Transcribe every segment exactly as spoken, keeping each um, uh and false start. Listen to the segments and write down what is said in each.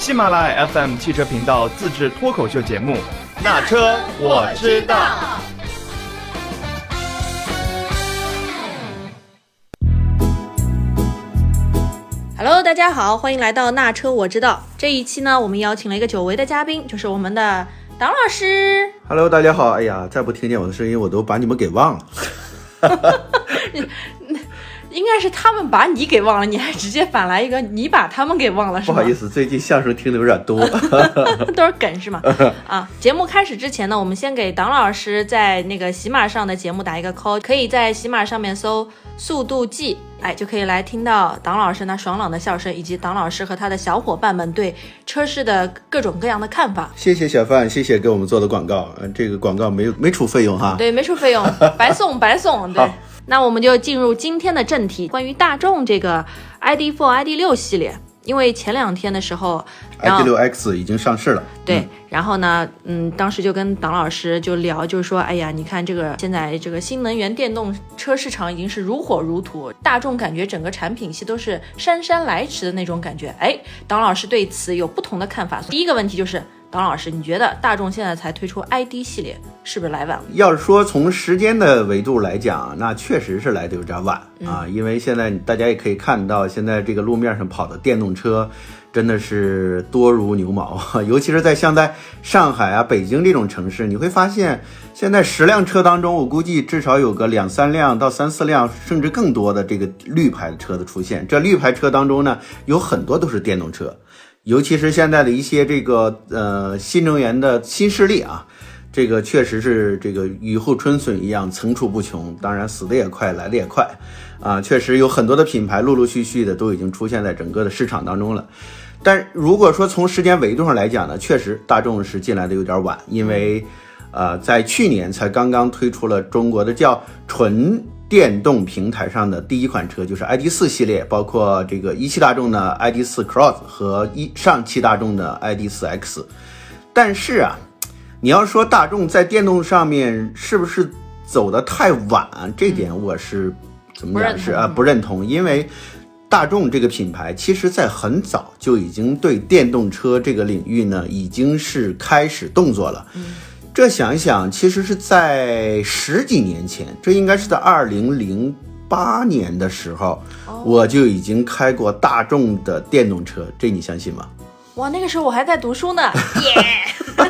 喜马拉雅 F M 汽车频道自制脱口秀节目《那车我知道》。 Hello， 大家好，欢迎来到那车我知道。这一期呢，我们邀请了一个久违的嘉宾，就是我们的党老师。 Hello， 大家好。哎呀，再不听见我的声音，我都把你们给忘了。 应该是他们把你给忘了，你还直接反来一个你把他们给忘了，是吗？ 不好意思，最近相声听的有点多， 都是梗是吗？啊，节目开始之前呢，我们先给党老师在那个喜马上的节目打一个 call， 可以在喜马上面搜速度计，哎，就可以来听到党老师那爽朗的笑声，以及党老师和他的小伙伴们对车市的各种各样的看法。 谢谢小范，谢谢给我们做的广告，嗯，这个广告没有没出费用哈。 对，没出费用，白送白送。对。那我们就进入今天的正题，关于大众这个 I D 四 I D 六 系列，因为前两天的时候 I D 六 X 已经上市了。 对、 嗯， 然后呢，嗯，当时就跟党老师就聊，就是说，哎呀，你看这个现在这个新能源电动车市场已经是如火如荼，大众感觉整个产品系都是姗姗来迟的那种感觉。哎，党老师对此有不同的看法。第一个问题就是，党老师，你觉得大众现在才推出 I D 系列，是不是来晚了？ 要是说从时间的维度来讲，那确实是来的有点晚、嗯、啊，因为现在大家也可以看到，现在这个路面上跑的电动车真的是多如牛毛，尤其是在像在上海啊、北京这种城市，你会发现现在十辆车当中，我估计至少有个两三辆到三四辆，甚至更多的这个绿牌的车的出现。这绿牌车当中呢，有很多都是电动车。尤其是现在的一些这个呃新能源的新势力啊，这个确实是这个雨后春笋一样层出不穷，当然死的也快，来的也快啊，确实有很多的品牌陆陆续续的都已经出现在整个的市场当中了。但如果说从时间维度上来讲呢，确实大众是进来的有点晚，因为呃在去年才刚刚推出了中国的叫纯电动平台上的第一款车，就是 I D 四 系列，包括这个一汽大众的 I D 四 Cross 和一上汽大众的 I D 四 X。 但是啊，你要说大众在电动上面是不是走得太晚，这点我是怎么讲是啊不认同，因为大众这个品牌其实在很早就已经对电动车这个领域呢已经是开始动作了。嗯，这想一想，其实是在十几年前，这应该是在二零零八年的时候、哦、我就已经开过大众的电动车，这你相信吗？ 哇，那个时候我还在读书呢。耶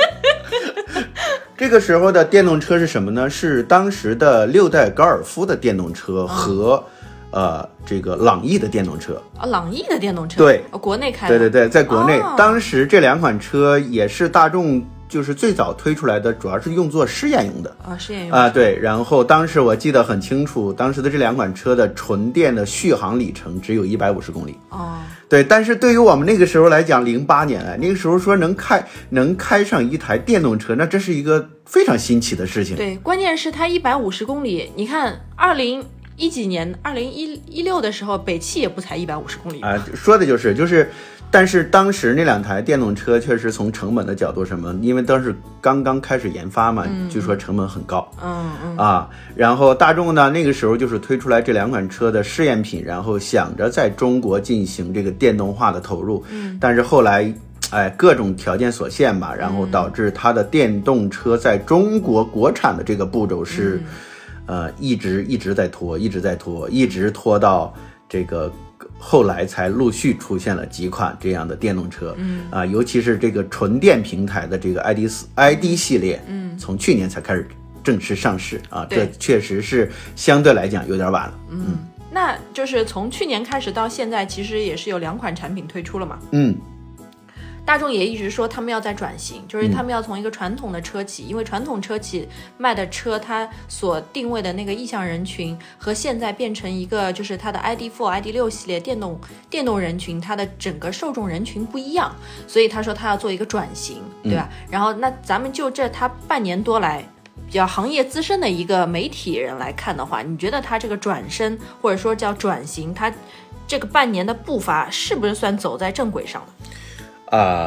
这个时候的电动车是什么呢？是当时的六代高尔夫的电动车和、哦呃，这个朗逸的电动车啊、哦，朗逸的电动车， 对、 哦，国内开的， 对对对，在国内、 哦， 当时这两款车也是大众就是最早推出来的，主要是用作试验用的啊、哦，试验用啊、呃，对。然后当时我记得很清楚，当时的这两款车的纯电的续航里程只有一百五十公里哦， 对。但是对于我们那个时候来讲，零八年哎，那个时候说能开能开上一台电动车，那这是一个非常新奇的事情。 对，关键是它一百五十公里，你看二零。一几年，二零一六的时候，北汽也不才一百五十公里啊、呃，说的就是就是，但是当时那两台电动车确实从成本的角度什么，因为当时刚刚开始研发嘛，嗯、据说成本很高， 嗯嗯啊，然后大众呢那个时候就是推出来这两款车的试验品，然后想着在中国进行这个电动化的投入，嗯，但是后来。哎，各种条件所限吧，然后导致它的电动车在中国国产的这个步骤是。嗯呃，一直一直在拖，一直在拖，一直拖到这个后来才陆续出现了几款这样的电动车，嗯啊、呃，尤其是这个纯电平台的这个 I D 四 I D 系列，嗯，从去年才开始正式上市啊，这确实是相对来讲有点晚了，嗯，嗯那就是从去年开始到现在，其实也是有两款产品推出了嘛， 嗯。 大众也一直说他们要在转型，就是他们要从一个传统的车企、嗯、因为传统车企卖的车它所定位的那个意向人群和现在变成一个就是它的 I D 四 I D 六 系列电动电动人群，它的整个受众人群不一样，所以他说他要做一个转型，对吧、嗯、然后那咱们就这他半年多来比较行业资深的一个媒体人来看的话，你觉得他这个转身或者说叫转型，他这个半年的步伐是不是算走在正轨上的？ 啊、呃，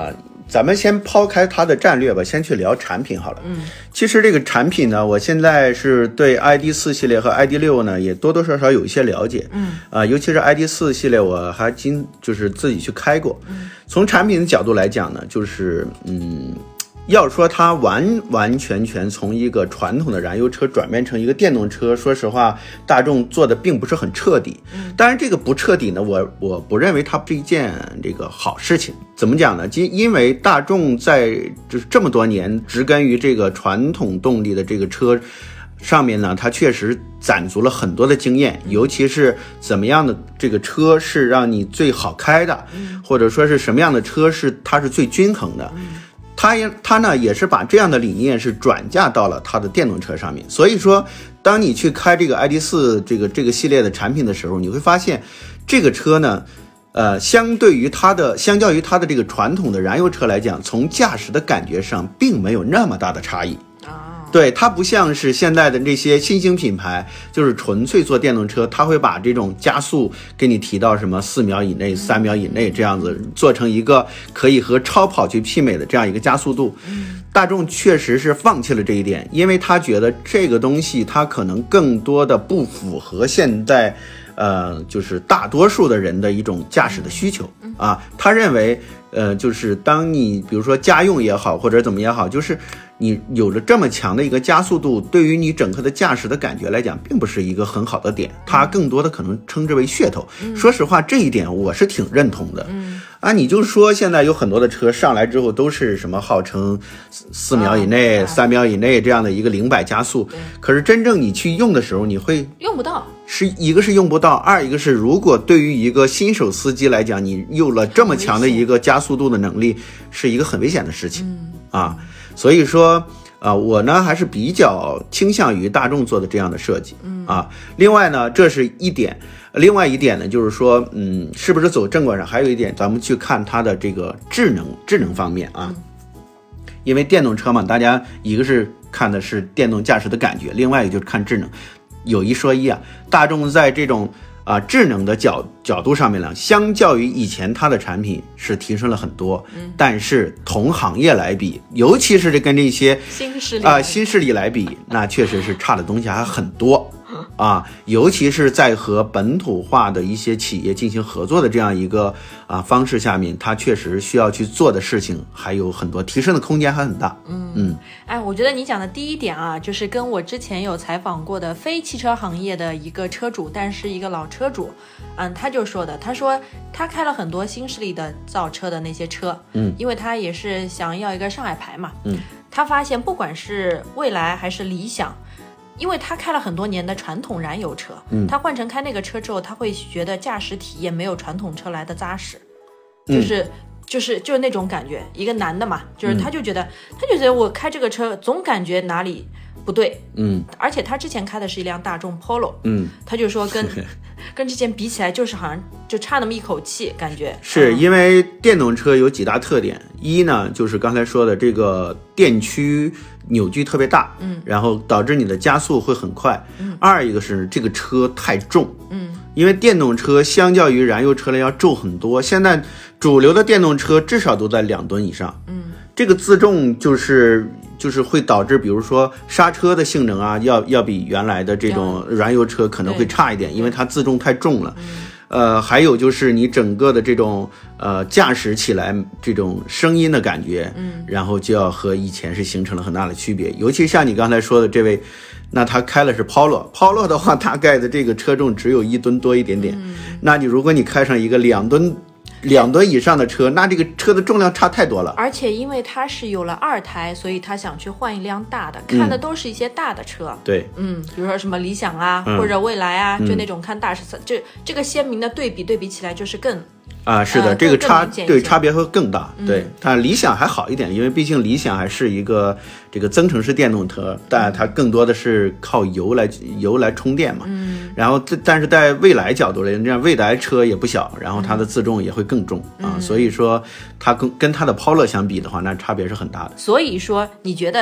咱们先抛开它的战略吧，先去聊产品好了。嗯，其实这个产品呢，我现在是对 I D 四 系列和 I D 六 呢，也多多少少有一些了解。嗯，啊、呃，尤其是 I D 四 系列，我还经就是自己去开过。嗯，从产品的角度来讲呢，就是嗯。要说它完完全全从一个传统的燃油车转变成一个电动车，说实话，大众做的并不是很彻底。当然，这个不彻底呢，我我不认为它是一件这个好事情。怎么讲呢？因因为大众在就是这么多年植根于这个传统动力的这个车上面呢，它确实攒足了很多的经验，尤其是怎么样的这个车是让你最好开的，或者说是什么样的车是它是最均衡的。他也他呢也是把这样的理念是转嫁到了他的电动车上面，所以说当你去开这个 I D 四 这个这个系列的产品的时候，你会发现这个车呢，呃，相对于它的相较于它的这个传统的燃油车来讲，从驾驶的感觉上并没有那么大的差异。对，它不像是现在的这些新兴品牌，就是纯粹做电动车，它会把这种加速给你提到什么四秒以内、三秒以内这样子，做成一个可以和超跑去媲美的这样一个加速度。大众确实是放弃了这一点，因为他觉得这个东西它可能更多的不符合现在呃，就是大多数的人的一种驾驶的需求啊。他认为呃，就是当你比如说家用也好，或者怎么也好，就是你有了这么强的一个加速度，对于你整个的驾驶的感觉来讲，并不是一个很好的点，它更多的可能称之为噱头。嗯、说实话，这一点我是挺认同的。嗯啊，你就说现在有很多的车上来之后都是什么号称四秒以内、啊、三秒以内这样的一个零百加速，可是真正你去用的时候，你会用不到。 是一个是用不到，二一个是如果对于一个新手司机来讲，你有了这么强的一个加速度的能力，是一个很危险的事情、嗯、啊。所以说啊、呃，我呢还是比较倾向于大众做的这样的设计、嗯、啊。另外呢，这是一点。另外一点呢，就是说，嗯，是不是走正轨上？还有一点，咱们去看它的这个智能智能方面啊。因为电动车嘛，大家一个是看的是电动驾驶的感觉，另外一个就是看智能。有一说一啊，大众在这种啊、呃、智能的角角度上面呢，相较于以前它的产品是提升了很多，嗯、但是同行业来比，尤其是这跟这些新势力啊、呃、新势力来比，那确实是差的东西还很多。啊，尤其是在和本土化的一些企业进行合作的这样一个啊方式下面，它确实需要去做的事情还有很多，提升的空间还很大。嗯嗯， 哎，我觉得你讲的第一点啊，就是跟我之前有采访过的非汽车行业的一个车主，但是一个老车主，嗯，他就说的，他说他开了很多新势力的造车的那些车，嗯，因为他也是想要一个上海牌嘛，嗯，他发现不管是蔚来还是理想。因为他开了很多年的传统燃油车，嗯，他换成开那个车之后，他会觉得驾驶体验没有传统车来的扎实，就是、嗯、就是就是那种感觉。一个男的嘛，就是他就觉得、嗯、他就觉得我开这个车总感觉哪里不对，嗯，而且他之前开的是一辆大众 Polo， 嗯，他就说跟跟之前比起来，就是好像就差那么一口气，感觉是因为电动车有几大特点，一呢就是刚才说的这个电驱扭矩特别大，嗯，然后导致你的加速会很快，嗯，二一个是这个车太重，嗯，因为电动车相较于燃油车来要重很多，现在主流的电动车至少都在两吨以上，嗯，这个自重就是就是会导致比如说刹车的性能啊要要比原来的这种燃油车可能会差一点，因为它自重太重了，嗯，呃，还有就是你整个的这种呃驾驶起来这种声音的感觉，嗯，然后就要和以前是形成了很大的区别。尤其像你刚才说的这位，那他开的是 Polo，Polo 的话大概的这个车重只有一吨多一点点，嗯，那你如果你开上一个两吨两吨以上的车，那这个车的重量差太多了。 而且因为他是有了二胎，所以他想去换一辆大的，看的都是一些大的车。 对， 嗯，比如说什么理想啊，嗯、或者蔚来啊，就那种看大车，这、嗯、这个鲜明的对比对比起来就是更。 啊，是的，呃、这个差对差别会更大。嗯、对，但理想还好一点，因为毕竟理想还是一个这个增程式电动车，但它更多的是靠油来油来充电嘛。嗯。然后，但是在蔚来角度来讲，这样蔚来车也不小，然后它的自重也会更重、嗯、啊，所以说它跟跟它的 Polo 相比的话，那差别是很大的。 所以说，你觉得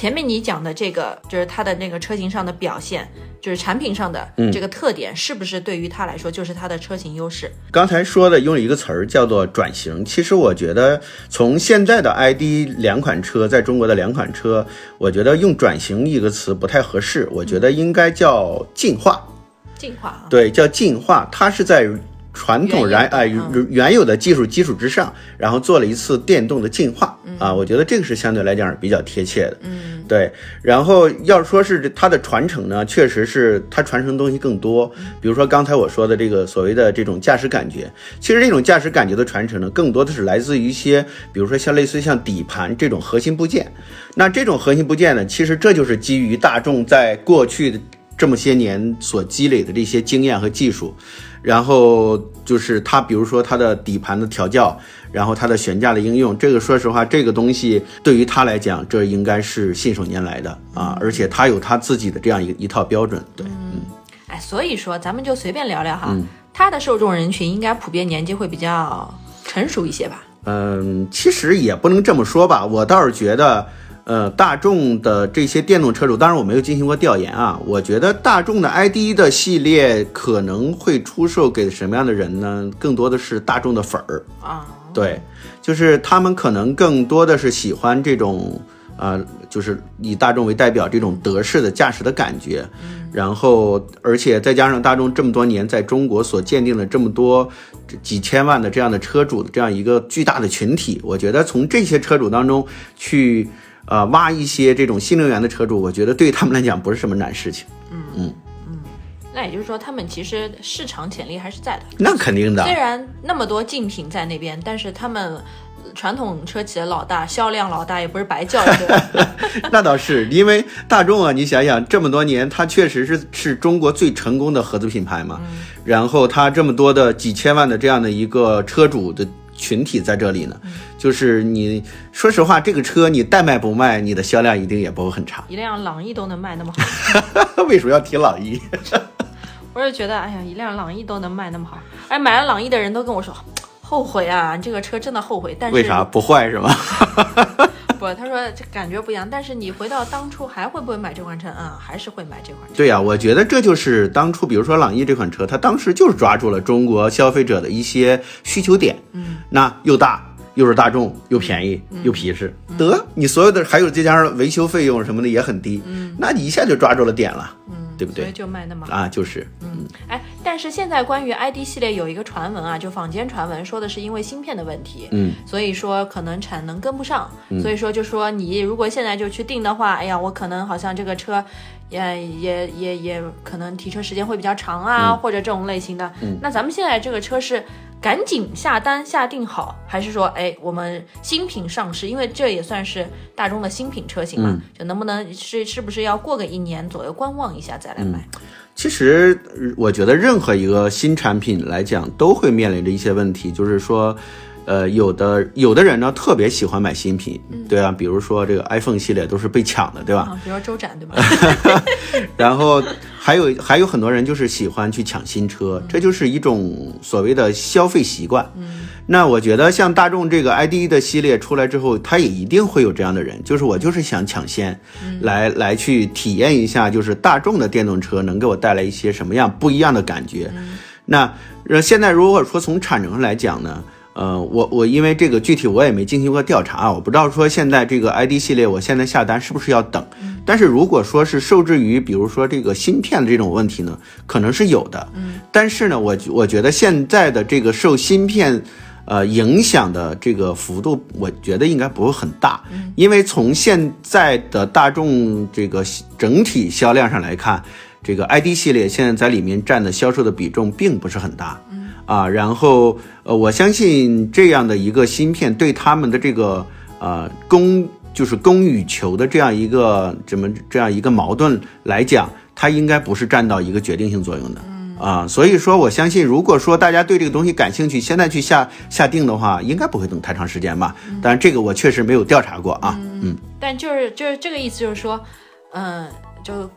前面你讲的这个就是它的那个车型上的表现，就是产品上的这个特点，嗯、是不是对于它来说就是它的车型优势？ 刚才说的用了一个词儿叫做转型，其实我觉得从现在的 I D 两款车，在中国的两款车，我觉得用转型一个词不太合适，我觉得应该叫进化。 进化啊， 对，叫进化，它是在传统燃哎原有的技术基础之上，然后做了一次电动的进化、嗯、啊，我觉得这个是相对来讲是比较贴切的。嗯，对。然后要说是它的传承呢，确实是它传承的东西更多。比如说刚才我说的这个所谓的这种驾驶感觉，其实这种驾驶感觉的传承呢，更多的是来自于一些，比如说像类似于像底盘这种核心部件。那这种核心部件呢，其实这就是基于大众在过去的这么些年所积累的这些经验和技术。然后就是它，比如说它的底盘的调教，然后它的悬架的应用，这个说实话，这个东西对于它来讲，这应该是信手拈来的啊，而且它有它自己的这样一一套标准。对，嗯， 哎，所以说咱们就随便聊聊哈，嗯、它的受众人群应该普遍年纪会比较成熟一些吧？ 嗯，其实也不能这么说吧，我倒是觉得。呃，大众的这些电动车主，当然我没有进行过调研啊。我觉得大众的 I D 的系列可能会出售给什么样的人呢？更多的是大众的粉儿啊，对，就是他们可能更多的是喜欢这种呃，就是以大众为代表这种德式的驾驶的感觉。嗯、然后，而且再加上大众这么多年在中国所鉴定了这么多几千万的这样的车主的这样一个巨大的群体，我觉得从这些车主当中去。呃，挖一些这种新能源的车主，我觉得对他们来讲不是什么难事情。 嗯嗯嗯，那也就是说，他们其实市场潜力还是在的。 那肯定的。 虽然那么多竞品在那边，但是他们传统车企的老大、销量老大也不是白叫的。 那倒是，因为大众啊，你想想这么多年，它确实是是中国最成功的合资品牌嘛。嗯、然后它这么多的几千万的这样的一个车主的群体在这里呢，嗯、就是你说实话，这个车你代卖不卖，你的销量一定也不会很差。 一辆朗逸都能卖那么好， 为什么要提朗逸？ 我是觉得，哎呀，一辆朗逸都能卖那么好，哎，买了朗逸的人都跟我说后悔啊，这个车真的后悔。但是为啥不坏是吗？ 不，他说这感觉不一样，但是你回到当初还会不会买这款车啊、嗯？还是会买这款车。 对呀、啊，我觉得这就是当初，比如说朗逸这款车，它当时就是抓住了中国消费者的一些需求点。嗯，那又大又是大众，又便宜、嗯、又皮实，嗯、得你所有的还有再加上维修费用什么的也很低，嗯，那你一下就抓住了点了。嗯，对不对？ 所以就卖那么好啊，就是嗯，哎，但是现在关于 I D 系列有一个传闻啊，就坊间传闻说的是因为芯片的问题，嗯，所以说可能产能跟不上，嗯、所以说就说你如果现在就去订的话，哎呀，我可能好像这个车也也也也可能提车时间会比较长啊，嗯、或者这种类型的。嗯，那咱们现在这个车是赶紧下单下定好，还是说，哎，我们新品上市，因为这也算是大众的新品车型嘛，嗯、就能不能是是不是要过个一年左右观望一下再来买？ 嗯、其实我觉得任何一个新产品来讲，都会面临着一些问题，就是说。呃，有的有的人呢特别喜欢买新品，嗯、对啊，比如说这个 iPhone 系列都是被抢的，对吧？ 啊、比如说周展，对吧？ 然后还有还有很多人就是喜欢去抢新车，嗯、这就是一种所谓的消费习惯。嗯，那我觉得像大众这个 I D 的系列出来之后，它也一定会有这样的人，就是我就是想抢先，嗯、来来去体验一下，就是大众的电动车能给我带来一些什么样不一样的感觉。嗯、那现在如果说从产能上来讲呢？呃，我我因为这个具体我也没进行过调查，我不知道说现在这个 I D 系列我现在下单是不是要等，嗯、但是如果说是受制于比如说这个芯片的这种问题呢，可能是有的，嗯、但是呢我我觉得现在的这个受芯片呃影响的这个幅度，我觉得应该不会很大，嗯、因为从现在的大众这个整体销量上来看，这个 I D 系列现在在里面占的销售的比重并不是很大，嗯啊，然后呃，我相信这样的一个芯片对他们的这个呃供就是供与求的这样一个怎么这样一个矛盾来讲，它应该不是占到一个决定性作用的，嗯啊，所以说我相信，如果说大家对这个东西感兴趣，现在去下下定的话，应该不会等太长时间吧。嗯、但是这个我确实没有调查过啊，嗯， 嗯但就是就是这个意思，就是说，嗯、呃，就。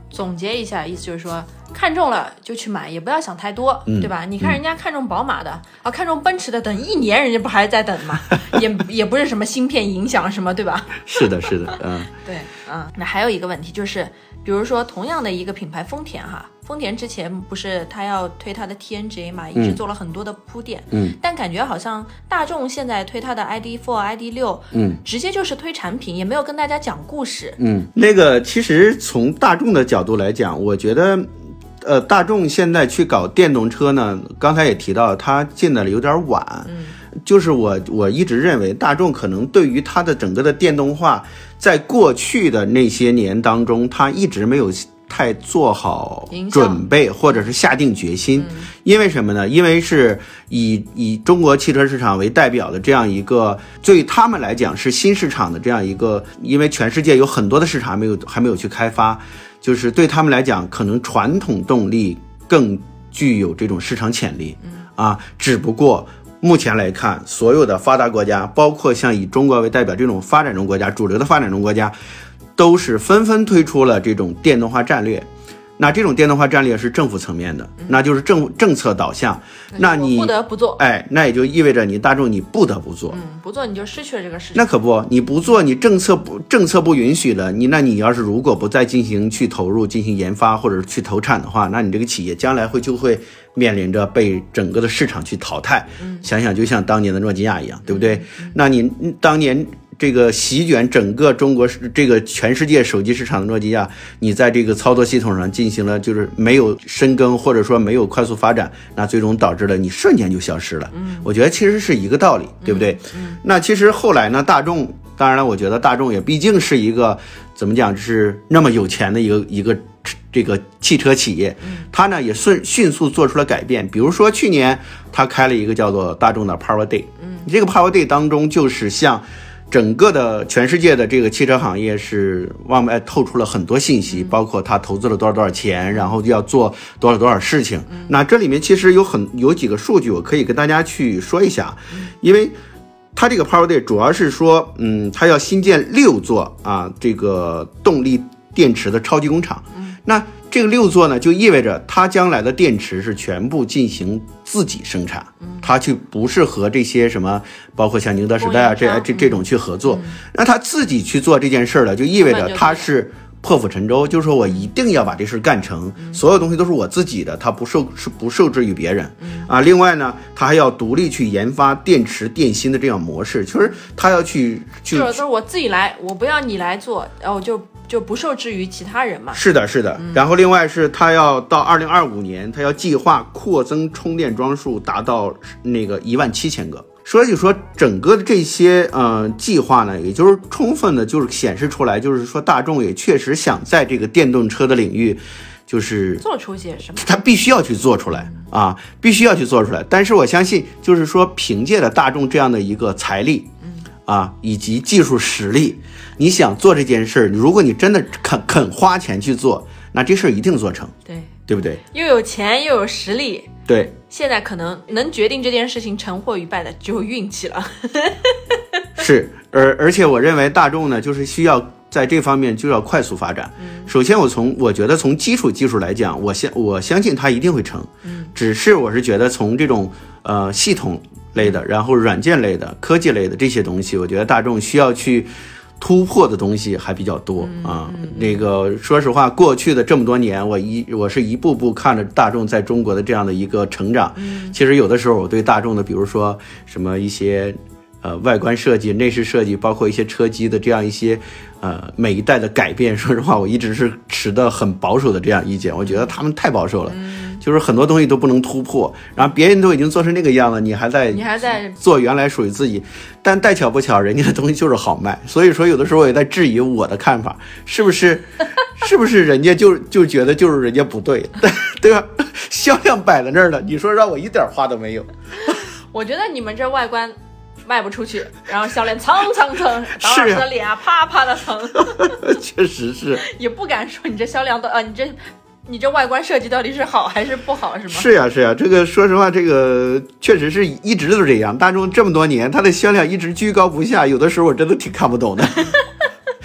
总结一下，意思就是说，看中了就去买，也不要想太多， 嗯、 对吧？你看人家看中宝马的、嗯、啊，看中奔驰的，等一年人家不还在等吗？也也不是什么芯片影响什么，对吧？ 是的，是的，嗯， 对，嗯。那还有一个问题就是，比如说同样的一个品牌丰田哈，丰田之前不是他要推他的 T N G A 嘛，一直做了很多的铺垫， 嗯， 但感觉好像大众现在推他的 I D 四、I D 六， 嗯， 直接就是推产品，也没有跟大家讲故事， 嗯，那个其实从大众的角度来讲，我觉得。呃，大众现在去搞电动车呢，刚才也提到，它进来了有点晚。嗯，就是我我一直认为，大众可能对于它的整个的电动化，在过去的那些年当中，它一直没有太做好准备，或者是下定决心。嗯、因为什么呢？因为是以以中国汽车市场为代表的这样一个，对他们来讲是新市场的这样一个，因为全世界有很多的市场还没有还没有去开发。就是对他们来讲，可能传统动力更具有这种市场潜力啊。只不过目前来看，所有的发达国家，包括像以中国为代表这种发展中国家、主流的发展中国家，都是纷纷推出了这种电动化战略。那这种电动化战略是政府层面的，那就是政政策导向。那你不得不做， 哎，那也就意味着你大众你不得不做， 嗯，不做你就失去了这个市场。 那可不，你不做，你政策不政策不允许了，你那你要是如果不再进行去投入、进行研发或者去投产的话，那你这个企业将来会就会面临着被整个的市场去淘汰。嗯，想想就像当年的诺基亚一样，对不对？嗯、那你当年。这个席卷整个中国这个全世界手机市场的诺基亚，你在这个操作系统上进行了就是没有深耕，或者说没有快速发展，那最终导致了你瞬间就消失了。嗯，我觉得其实是一个道理，对不对？嗯，嗯那其实后来呢，大众当然了，我觉得大众也毕竟是一个怎么讲，就是那么有钱的一个一个这个汽车企业，它呢也迅迅速做出了改变。比如说去年它开了一个叫做大众的 Power Day， 嗯，这个 Power Day 当中就是像。整个的全世界的这个汽车行业是往外透出了很多信息，包括他投资了多少多少钱，然后要做多少多少事情。那这里面其实有很有几个数据，我可以跟大家去说一下，因为它这个 Power Day 主要是说，嗯，它要新建六座啊这个动力电池的超级工厂。那这个六座呢，就意味着它将来的电池是全部进行自己生产，它去不是和这些什么，包括像宁德时代啊这这这种去合作。那他自己去做这件事了，就意味着他是破釜沉舟，就是说我一定要把这事干成，所有东西都是我自己的，它不受是不受制于别人啊。另外呢，他还要独立去研发电池电芯的这样模式，就是他要去去， 就是都是我自己来，我不要你来做，然后就。就不受制于其他人嘛。 是的，是的。嗯、然后另外是他要到二零二五年，他要计划扩增充电桩数达到那个一万七千个。所以说整个的这些呃计划呢，也就是充分的就是显示出来，就是说大众也确实想在这个电动车的领域。就是做出些什么， 他必须要去做出来啊，必须要去做出来。但是我相信，就是说凭借着大众这样的一个财力，啊，以及技术实力，你想做这件事，如果你真的肯肯花钱去做，那这事一定做成， 对， 对不对？ 又有钱又有实力， 对。 现在可能能决定这件事情成或与败的只有运气了。 是，而而且我认为大众呢，就是需要。在这方面就要快速发展。首先，我从我觉得从基础技术来讲，我相我相信它一定会成。只是我是觉得从这种呃系统类的，然后软件类的、科技类的这些东西，我觉得大众需要去突破的东西还比较多啊。那个说实话，过去的这么多年，我一我是一步步看着大众在中国的这样的一个成长。其实有的时候我对大众的，比如说什么一些。呃，外观设计、内饰设计，包括一些车机的这样一些，呃，每一代的改变，说实话，我一直是持的很保守的这样意见。我觉得他们太保守了，嗯、就是很多东西都不能突破。然后别人都已经做成那个样了，你还在， 你还在做原来属于自己。但带巧不巧，人家的东西就是好卖。所以说，有的时候我也在质疑我的看法，是不是，是不是人家就就觉得就是人家不对，对吧？销量摆在那儿了，你说让我一点话都没有。 我觉得你们这外观。卖不出去，然后销量蹭蹭蹭，导老师的脸啊啪啪的蹭， 确实是， 也不敢说你这销量到啊，你这你这外观设计到底是好还是不好，是吗？ 是呀是呀，这个说实话，这个确实是一直都是这样。大众这么多年，它的销量一直居高不下，有的时候我真的挺看不懂的。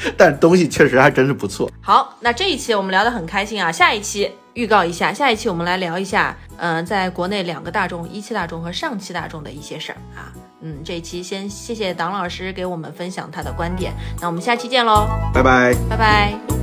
但东西确实还真是不错。 好，那这一期我们聊得很开心啊，下一期预告一下，下一期我们来聊一下，嗯、呃，在国内两个大众，一汽大众和上汽大众的一些事儿啊。嗯，这一期先谢谢党老师给我们分享他的观点，那我们下期见喽， 拜拜， 拜拜。